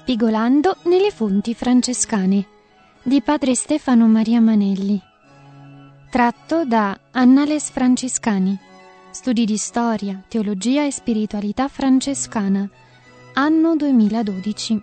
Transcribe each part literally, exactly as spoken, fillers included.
Spigolando nelle fonti francescane di padre Stefano Maria Manelli, tratto da Annales Franciscani, studi di storia, teologia e spiritualità francescana, anno duemiladodici.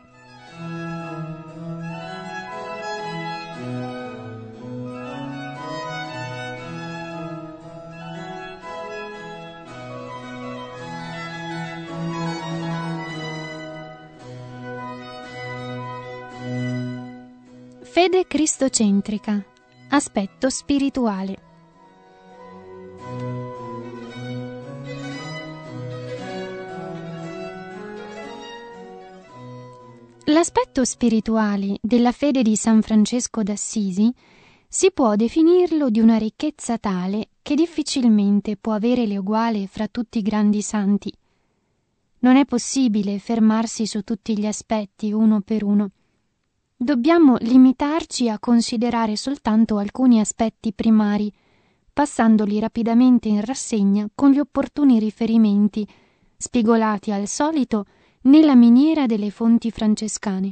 Fede cristocentrica, aspetto spirituale. L'aspetto spirituale della fede di San Francesco d'Assisi si può definirlo di una ricchezza tale che difficilmente può avere l'eguale fra tutti i grandi santi. Non è possibile fermarsi su tutti gli aspetti uno per uno. Dobbiamo limitarci a considerare soltanto alcuni aspetti primari, passandoli rapidamente in rassegna con gli opportuni riferimenti, spigolati al solito nella miniera delle fonti francescane.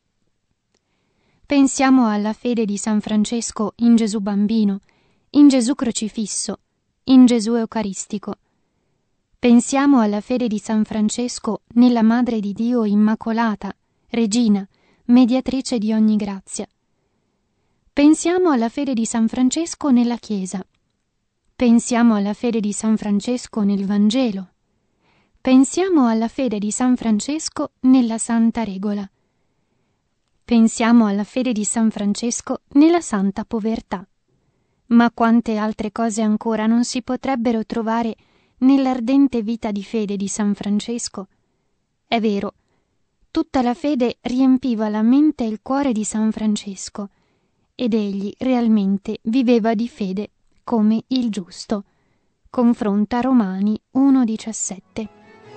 Pensiamo alla fede di San Francesco in Gesù bambino, in Gesù crocifisso, in Gesù eucaristico. Pensiamo alla fede di San Francesco nella Madre di Dio Immacolata, Regina, mediatrice di ogni grazia. Pensiamo alla fede di San Francesco nella Chiesa. Pensiamo alla fede di San Francesco nel Vangelo. Pensiamo alla fede di San Francesco nella Santa Regola. Pensiamo alla fede di San Francesco nella Santa Povertà. Ma quante altre cose ancora non si potrebbero trovare nell'ardente vita di fede di San Francesco? È vero, tutta la fede riempiva la mente e il cuore di San Francesco, ed egli realmente viveva di fede come il giusto. Confronta Romani uno diciassette.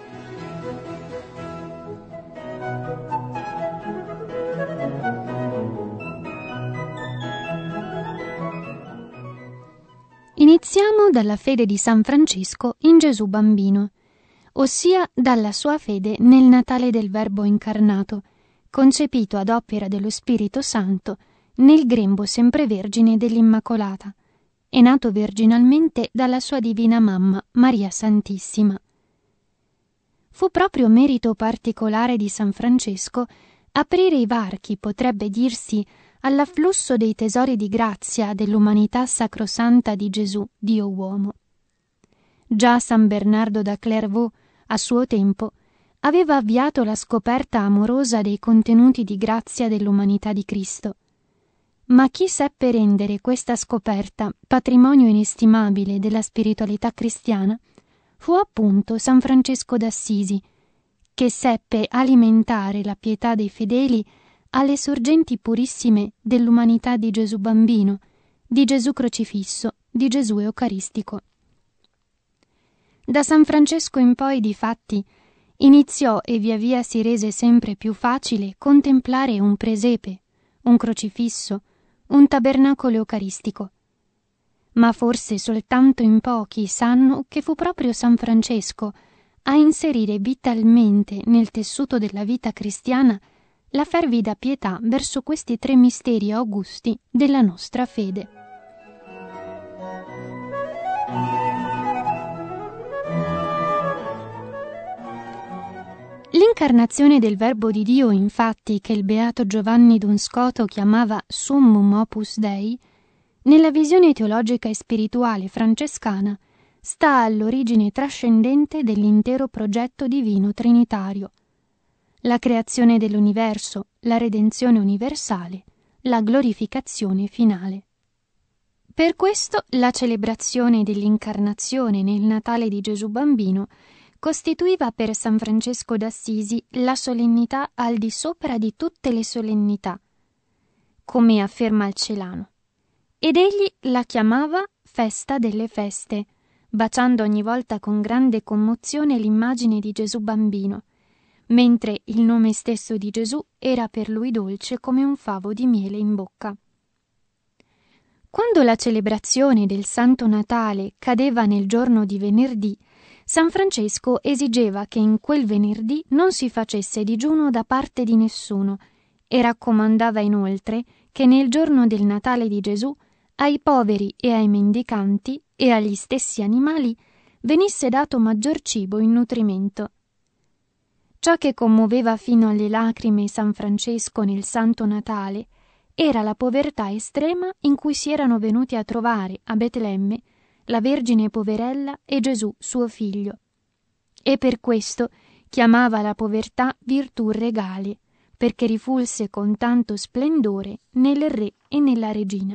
Iniziamo dalla fede di San Francesco in Gesù bambino, ossia dalla sua fede nel Natale del Verbo incarnato, concepito ad opera dello Spirito Santo nel grembo semprevergine dell'Immacolata, e nato virginalmente dalla sua divina mamma, Maria Santissima. Fu proprio merito particolare di San Francesco aprire i varchi, potrebbe dirsi, all'afflusso dei tesori di grazia dell'umanità sacrosanta di Gesù, Dio uomo. Già San Bernardo da Clairvaux, a suo tempo, aveva avviato la scoperta amorosa dei contenuti di grazia dell'umanità di Cristo. Ma chi seppe rendere questa scoperta patrimonio inestimabile della spiritualità cristiana fu appunto San Francesco d'Assisi, che seppe alimentare la pietà dei fedeli alle sorgenti purissime dell'umanità di Gesù bambino, di Gesù crocifisso, di Gesù eucaristico. Da San Francesco in poi, difatti, iniziò e via via si rese sempre più facile contemplare un presepe, un crocifisso, un tabernacolo eucaristico. Ma forse soltanto in pochi sanno che fu proprio San Francesco a inserire vitalmente nel tessuto della vita cristiana la fervida pietà verso questi tre misteri augusti della nostra fede. L'incarnazione del Verbo di Dio, infatti, che il beato Giovanni d'Unscoto chiamava Summum Opus Dei, nella visione teologica e spirituale francescana, sta all'origine trascendente dell'intero progetto divino trinitario: la creazione dell'universo, la redenzione universale, la glorificazione finale. Per questo la celebrazione dell'incarnazione nel Natale di Gesù bambino costituiva per San Francesco d'Assisi la solennità al di sopra di tutte le solennità, come afferma il Celano, ed egli la chiamava festa delle feste, baciando ogni volta con grande commozione l'immagine di Gesù bambino, mentre il nome stesso di Gesù era per lui dolce come un favo di miele in bocca. Quando la celebrazione del Santo Natale cadeva nel giorno di venerdì, San Francesco esigeva che in quel venerdì non si facesse digiuno da parte di nessuno e raccomandava inoltre che nel giorno del Natale di Gesù ai poveri e ai mendicanti e agli stessi animali venisse dato maggior cibo in nutrimento. Ciò che commuoveva fino alle lacrime San Francesco nel Santo Natale era la povertà estrema in cui si erano venuti a trovare a Betlemme la Vergine poverella e Gesù suo figlio, e per questo chiamava la povertà virtù regale, perché rifulse con tanto splendore nel re e nella regina.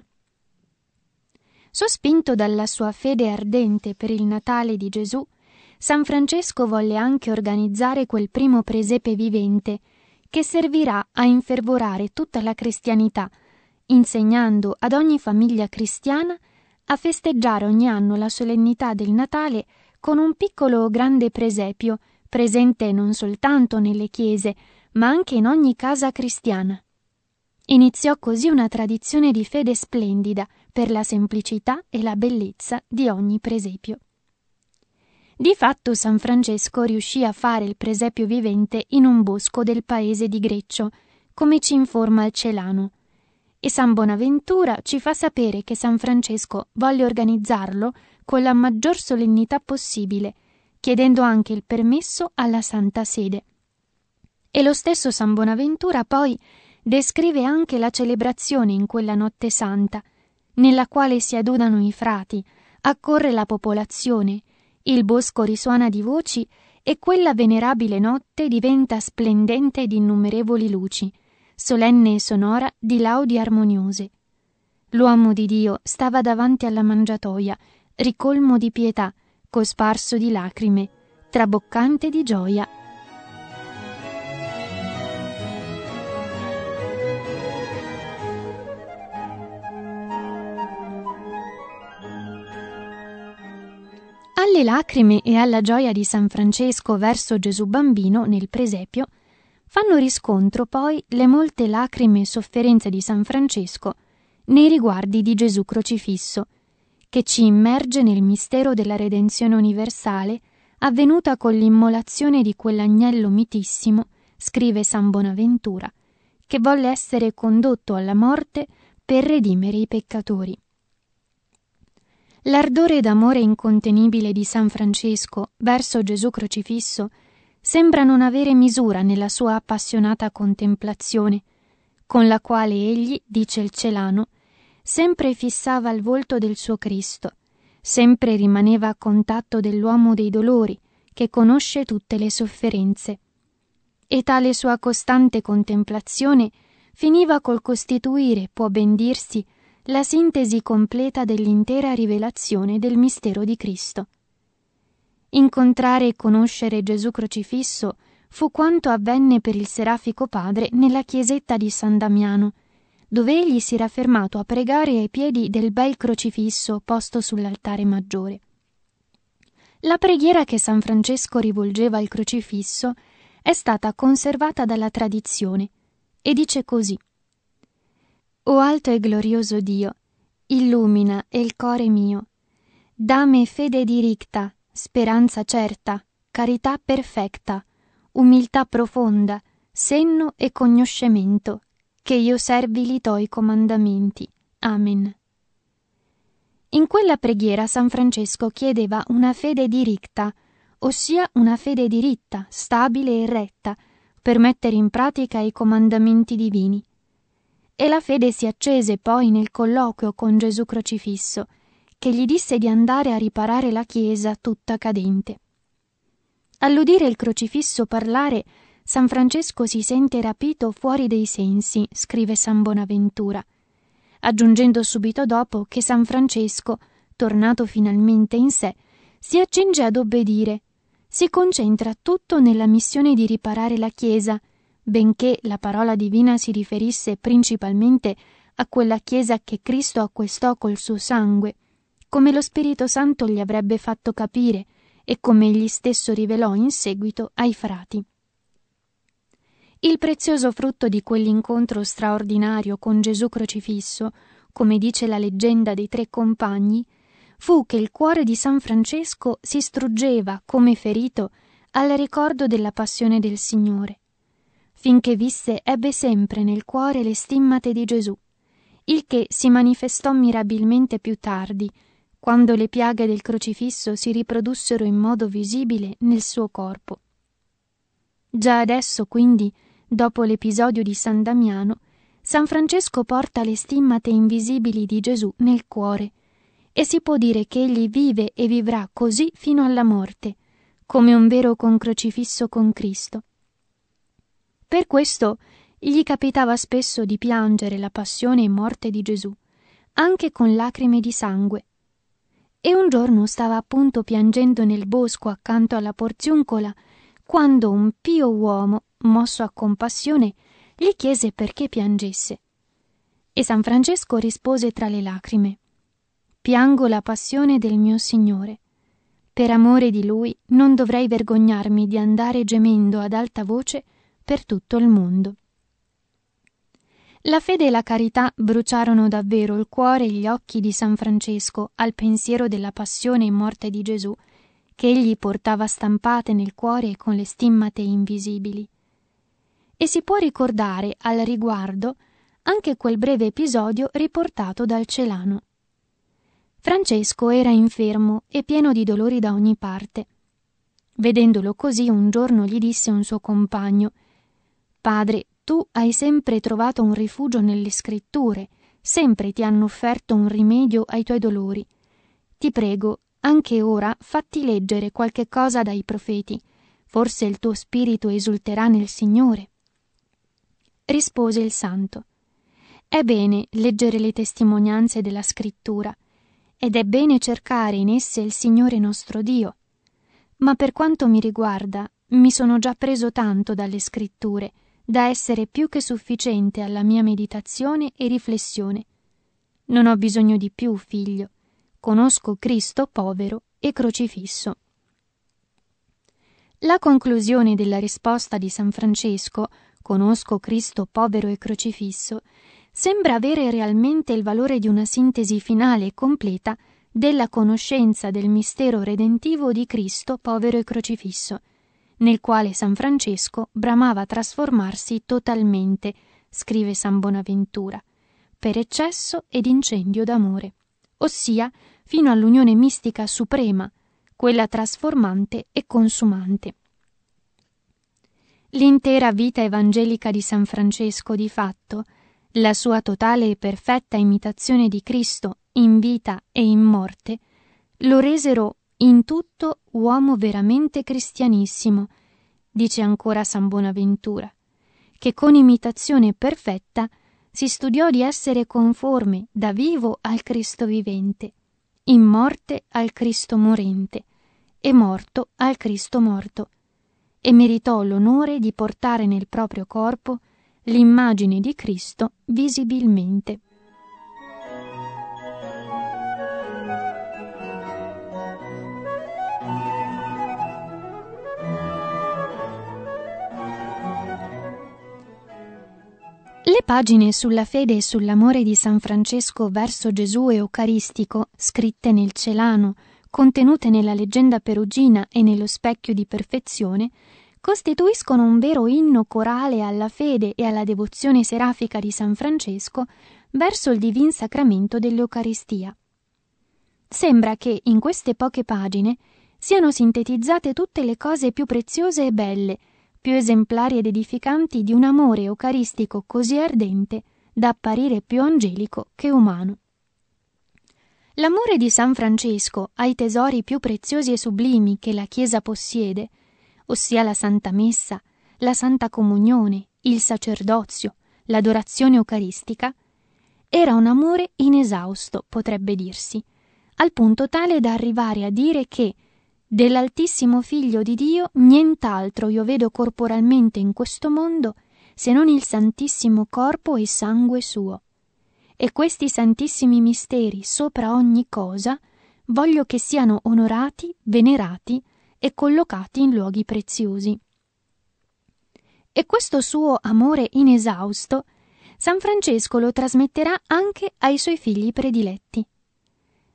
Sospinto dalla sua fede ardente per il Natale di Gesù, San Francesco volle anche organizzare quel primo presepe vivente che servirà a infervorare tutta la cristianità, insegnando ad ogni famiglia cristiana a festeggiare ogni anno la solennità del Natale con un piccolo o grande presepio, presente non soltanto nelle chiese, ma anche in ogni casa cristiana. Iniziò così una tradizione di fede splendida per la semplicità e la bellezza di ogni presepio. Di fatto San Francesco riuscì a fare il presepio vivente in un bosco del paese di Greccio, come ci informa il Celano, e San Bonaventura ci fa sapere che San Francesco volle organizzarlo con la maggior solennità possibile, chiedendo anche il permesso alla Santa Sede. E lo stesso San Bonaventura poi descrive anche la celebrazione in quella notte santa, nella quale si adunano i frati, accorre la popolazione, il bosco risuona di voci e quella venerabile notte diventa splendente di innumerevoli luci, solenne e sonora di laudi armoniose. L'uomo di Dio stava davanti alla mangiatoia, ricolmo di pietà, cosparso di lacrime, traboccante di gioia. Alle lacrime e alla gioia di San Francesco verso Gesù bambino nel presepio fanno riscontro poi le molte lacrime e sofferenze di San Francesco nei riguardi di Gesù crocifisso, che ci immerge nel mistero della redenzione universale avvenuta con l'immolazione di quell'agnello mitissimo, scrive San Bonaventura, che volle essere condotto alla morte per redimere i peccatori. L'ardore d'amore incontenibile di San Francesco verso Gesù crocifisso sembra non avere misura nella sua appassionata contemplazione, con la quale egli, dice il Celano, sempre fissava il volto del suo Cristo, sempre rimaneva a contatto dell'uomo dei dolori, che conosce tutte le sofferenze. E tale sua costante contemplazione finiva col costituire, può ben dirsi, la sintesi completa dell'intera rivelazione del mistero di Cristo. Incontrare e conoscere Gesù crocifisso fu quanto avvenne per il Serafico Padre nella chiesetta di San Damiano, dove egli si era fermato a pregare ai piedi del bel crocifisso posto sull'altare maggiore. La preghiera che San Francesco rivolgeva al crocifisso è stata conservata dalla tradizione e dice così: «O alto e glorioso Dio, illumina il core mio, dammi fede diricta, speranza certa, carità perfetta, umiltà profonda, senno e cognoscimento, che io servi li toi comandamenti. Amen». In quella preghiera San Francesco chiedeva una fede diricta, ossia una fede diritta, stabile e retta, per mettere in pratica i comandamenti divini. E la fede si accese poi nel colloquio con Gesù crocifisso, che gli disse di andare a riparare la chiesa tutta cadente. All'udire il crocifisso parlare, San Francesco si sente rapito fuori dei sensi, scrive San Bonaventura, aggiungendo subito dopo che San Francesco, tornato finalmente in sé, si accinge ad obbedire, si concentra tutto nella missione di riparare la chiesa, benché la parola divina si riferisse principalmente a quella chiesa che Cristo acquistò col suo sangue, come lo Spirito Santo gli avrebbe fatto capire e come egli stesso rivelò in seguito ai frati. Il prezioso frutto di quell'incontro straordinario con Gesù crocifisso, come dice la leggenda dei tre compagni, fu che il cuore di San Francesco si struggeva, come ferito, al ricordo della passione del Signore. Finché visse ebbe sempre nel cuore le stimmate di Gesù, il che si manifestò mirabilmente più tardi, quando le piaghe del crocifisso si riprodussero in modo visibile nel suo corpo. Già adesso, quindi, dopo l'episodio di San Damiano, San Francesco porta le stimmate invisibili di Gesù nel cuore, e si può dire che egli vive e vivrà così fino alla morte, come un vero concrocifisso con Cristo. Per questo gli capitava spesso di piangere la passione e morte di Gesù, anche con lacrime di sangue. E un giorno stava appunto piangendo nel bosco accanto alla porziuncola, quando un pio uomo, mosso a compassione, gli chiese perché piangesse. E San Francesco rispose tra le lacrime: «Piango la passione del mio Signore. Per amore di Lui non dovrei vergognarmi di andare gemendo ad alta voce per tutto il mondo». La fede e la carità bruciarono davvero il cuore e gli occhi di San Francesco al pensiero della passione e morte di Gesù, che egli portava stampate nel cuore con le stimmate invisibili. E si può ricordare al riguardo anche quel breve episodio riportato dal Celano. Francesco era infermo e pieno di dolori da ogni parte. Vedendolo così, un giorno gli disse un suo compagno: «Padre, tu hai sempre trovato un rifugio nelle scritture, sempre ti hanno offerto un rimedio ai tuoi dolori. Ti prego, anche ora fatti leggere qualche cosa dai profeti, forse il tuo spirito esulterà nel Signore». Rispose il santo: «È bene leggere le testimonianze della scrittura, ed è bene cercare in esse il Signore nostro Dio. Ma per quanto mi riguarda, mi sono già preso tanto dalle scritture da essere più che sufficiente alla mia meditazione e riflessione. Non ho bisogno di più, figlio. Conosco Cristo povero e crocifisso». La conclusione della risposta di San Francesco, «Conosco Cristo povero e crocifisso», sembra avere realmente il valore di una sintesi finale e completa della conoscenza del mistero redentivo di Cristo povero e crocifisso, nel quale San Francesco bramava trasformarsi totalmente, scrive San Bonaventura, per eccesso ed incendio d'amore, ossia fino all'unione mistica suprema, quella trasformante e consumante. L'intera vita evangelica di San Francesco, di fatto, la sua totale e perfetta imitazione di Cristo in vita e in morte, lo resero in tutto uomo veramente cristianissimo, dice ancora San Bonaventura, che con imitazione perfetta si studiò di essere conforme da vivo al Cristo vivente, in morte al Cristo morente e morto al Cristo morto, e meritò l'onore di portare nel proprio corpo l'immagine di Cristo visibilmente. Le pagine sulla fede e sull'amore di San Francesco verso Gesù Eucaristico, scritte nel Celano, contenute nella leggenda perugina e nello Specchio di Perfezione, costituiscono un vero inno corale alla fede e alla devozione serafica di San Francesco verso il divin sacramento dell'Eucaristia. Sembra che in queste poche pagine siano sintetizzate tutte le cose più preziose e belle, più esemplari ed edificanti di un amore eucaristico così ardente da apparire più angelico che umano. L'amore di San Francesco ai tesori più preziosi e sublimi che la Chiesa possiede, ossia la Santa Messa, la Santa Comunione, il sacerdozio, l'adorazione eucaristica, era un amore inesausto, potrebbe dirsi, al punto tale da arrivare a dire che dell'Altissimo Figlio di Dio nient'altro io vedo corporalmente in questo mondo se non il Santissimo Corpo e Sangue Suo. E questi santissimi misteri sopra ogni cosa voglio che siano onorati, venerati e collocati in luoghi preziosi. E questo suo amore inesausto San Francesco lo trasmetterà anche ai suoi figli prediletti.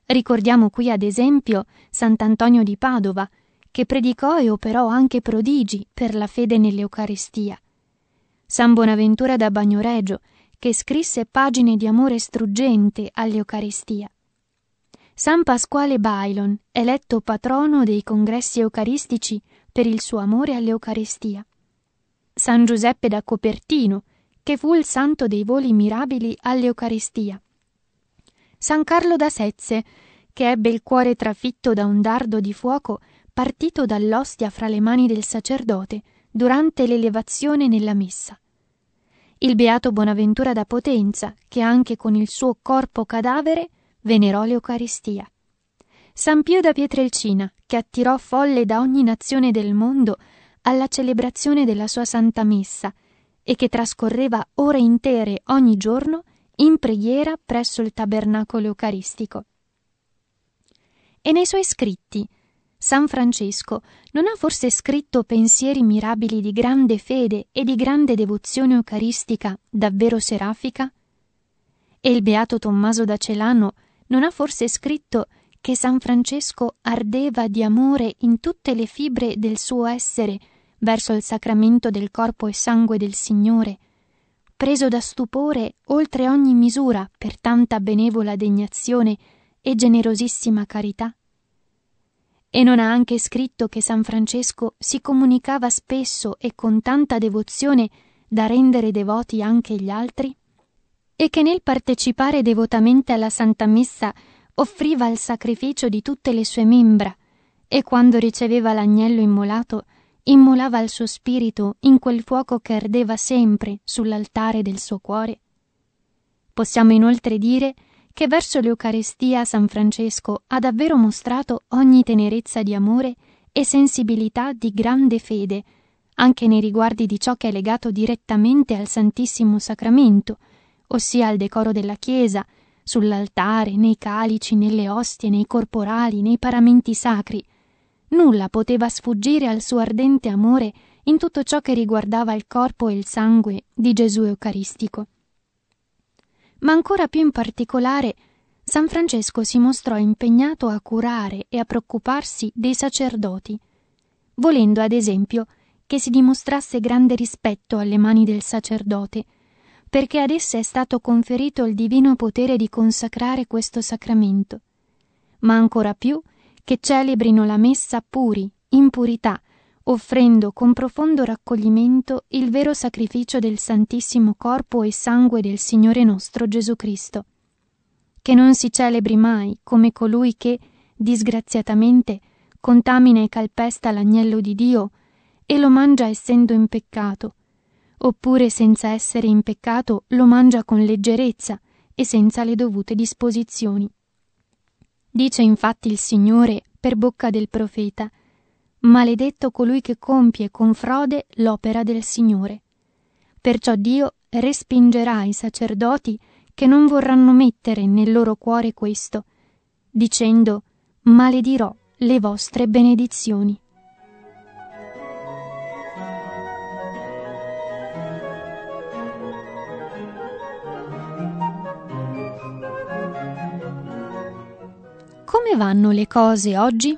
Ricordiamo qui ad esempio Sant'Antonio di Padova, che predicò e operò anche prodigi per la fede nell'Eucaristia. San Bonaventura da Bagnoregio, che scrisse pagine di amore struggente all'Eucaristia. San Pasquale Bailon, eletto patrono dei congressi eucaristici per il suo amore all'Eucaristia. San Giuseppe da Copertino, che fu il santo dei voli mirabili all'Eucaristia. San Carlo da Sezze, che ebbe il cuore trafitto da un dardo di fuoco partito dall'ostia fra le mani del sacerdote durante l'elevazione nella messa. Il beato Bonaventura da Potenza, che anche con il suo corpo cadavere venerò l'Eucaristia. San Pio da Pietrelcina, che attirò folle da ogni nazione del mondo alla celebrazione della sua Santa Messa e che trascorreva ore intere ogni giorno in preghiera presso il tabernacolo eucaristico. E nei suoi scritti San Francesco non ha forse scritto pensieri mirabili di grande fede e di grande devozione eucaristica davvero serafica? E il beato Tommaso da Celano non ha forse scritto che San Francesco ardeva di amore in tutte le fibre del suo essere verso il sacramento del corpo e sangue del Signore, preso da stupore oltre ogni misura per tanta benevola degnazione e generosissima carità? E non ha anche scritto che San Francesco si comunicava spesso e con tanta devozione da rendere devoti anche gli altri? E che nel partecipare devotamente alla Santa Messa offriva il sacrificio di tutte le sue membra e quando riceveva l'agnello immolato immolava il suo spirito in quel fuoco che ardeva sempre sull'altare del suo cuore? Possiamo inoltre dire che verso l'Eucaristia San Francesco ha davvero mostrato ogni tenerezza di amore e sensibilità di grande fede, anche nei riguardi di ciò che è legato direttamente al Santissimo Sacramento, ossia al decoro della Chiesa, sull'altare, nei calici, nelle ostie, nei corporali, nei paramenti sacri. Nulla poteva sfuggire al suo ardente amore in tutto ciò che riguardava il corpo e il sangue di Gesù Eucaristico. Ma ancora più in particolare, San Francesco si mostrò impegnato a curare e a preoccuparsi dei sacerdoti, volendo ad esempio che si dimostrasse grande rispetto alle mani del sacerdote, perché ad esse è stato conferito il divino potere di consacrare questo sacramento, ma ancora più che celebrino la messa puri, in purità, offrendo con profondo raccoglimento il vero sacrificio del Santissimo Corpo e Sangue del Signore nostro Gesù Cristo. Che non si celebri mai come colui che, disgraziatamente, contamina e calpesta l'agnello di Dio e lo mangia essendo in peccato, oppure senza essere in peccato lo mangia con leggerezza e senza le dovute disposizioni. Dice infatti il Signore per bocca del profeta: maledetto colui che compie con frode l'opera del Signore. Perciò Dio respingerà i sacerdoti che non vorranno mettere nel loro cuore questo, dicendo: maledirò le vostre benedizioni. Come vanno le cose oggi?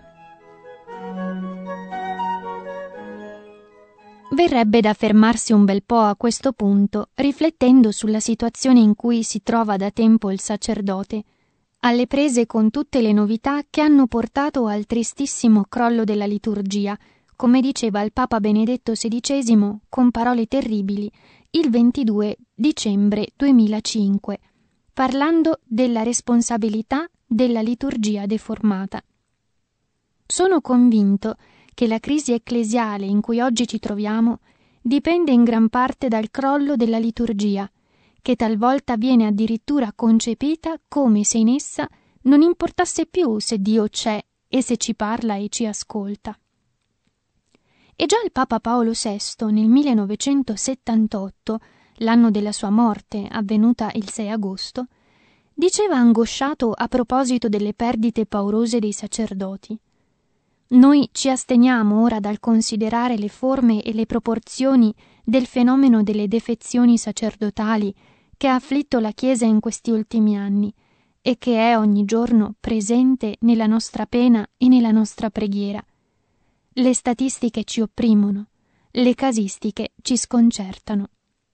Verrebbe da fermarsi un bel po' a questo punto, riflettendo sulla situazione in cui si trova da tempo il sacerdote, alle prese con tutte le novità che hanno portato al tristissimo crollo della liturgia, come diceva il Papa Benedetto sedicesimo con parole terribili il ventidue dicembre duemilacinque, parlando della responsabilità della liturgia deformata. Sono convinto che la crisi ecclesiale in cui oggi ci troviamo dipende in gran parte dal crollo della liturgia, che talvolta viene addirittura concepita come se in essa non importasse più se Dio c'è e se ci parla e ci ascolta. E già il Papa Paolo sesto nel millenovecentosettantotto, l'anno della sua morte avvenuta il sei agosto, diceva angosciato a proposito delle perdite paurose dei sacerdoti: noi ci asteniamo ora dal considerare le forme e le proporzioni del fenomeno delle defezioni sacerdotali che ha afflitto la Chiesa in questi ultimi anni e che è ogni giorno presente nella nostra pena e nella nostra preghiera. Le statistiche ci opprimono, le casistiche ci sconcertano.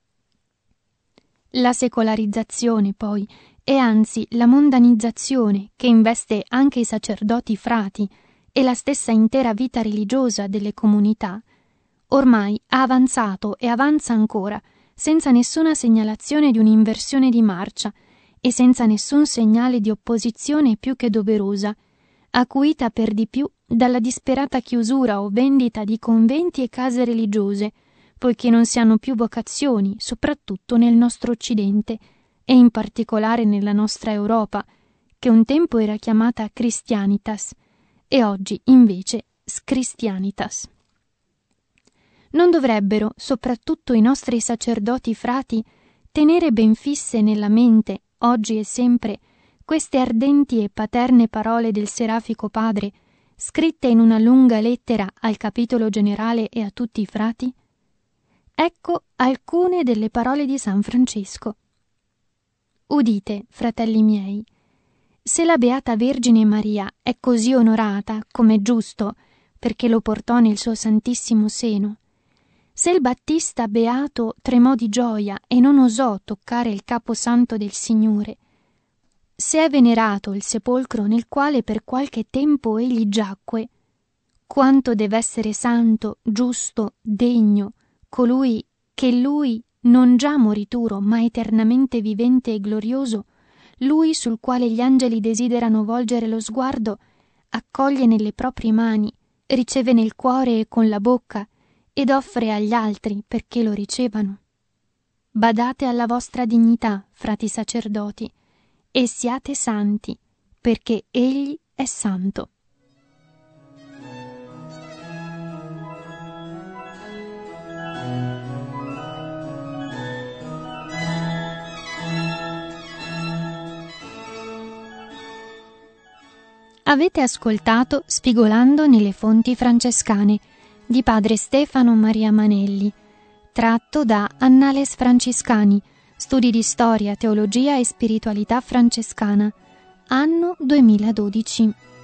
La secolarizzazione, poi, e anzi la mondanizzazione che investe anche i sacerdoti frati e la stessa intera vita religiosa delle comunità, ormai ha avanzato e avanza ancora, senza nessuna segnalazione di un'inversione di marcia e senza nessun segnale di opposizione più che doverosa, acuita per di più dalla disperata chiusura o vendita di conventi e case religiose, poiché non si hanno più vocazioni, soprattutto nel nostro Occidente, e in particolare nella nostra Europa, che un tempo era chiamata Christianitas, e oggi invece Scristianitas. Non dovrebbero, soprattutto i nostri sacerdoti frati, tenere ben fisse nella mente, oggi e sempre, queste ardenti e paterne parole del Serafico Padre, scritte in una lunga lettera al capitolo generale e a tutti i frati? Ecco alcune delle parole di San Francesco. Udite, fratelli miei, se la Beata Vergine Maria è così onorata, come è giusto, perché lo portò nel suo santissimo seno, se il Battista beato tremò di gioia e non osò toccare il capo santo del Signore, se è venerato il sepolcro nel quale per qualche tempo egli giacque, quanto deve essere santo, giusto, degno, colui che lui, non già morituro, ma eternamente vivente e glorioso, lui sul quale gli angeli desiderano volgere lo sguardo, accoglie nelle proprie mani, riceve nel cuore e con la bocca, ed offre agli altri perché lo ricevano. Badate alla vostra dignità, frati sacerdoti, e siate santi, perché egli è santo. Avete ascoltato Spigolando nelle fonti francescane di padre Stefano Maria Manelli, tratto da Annales Franciscani, studi di storia, teologia e spiritualità francescana, anno duemiladodici.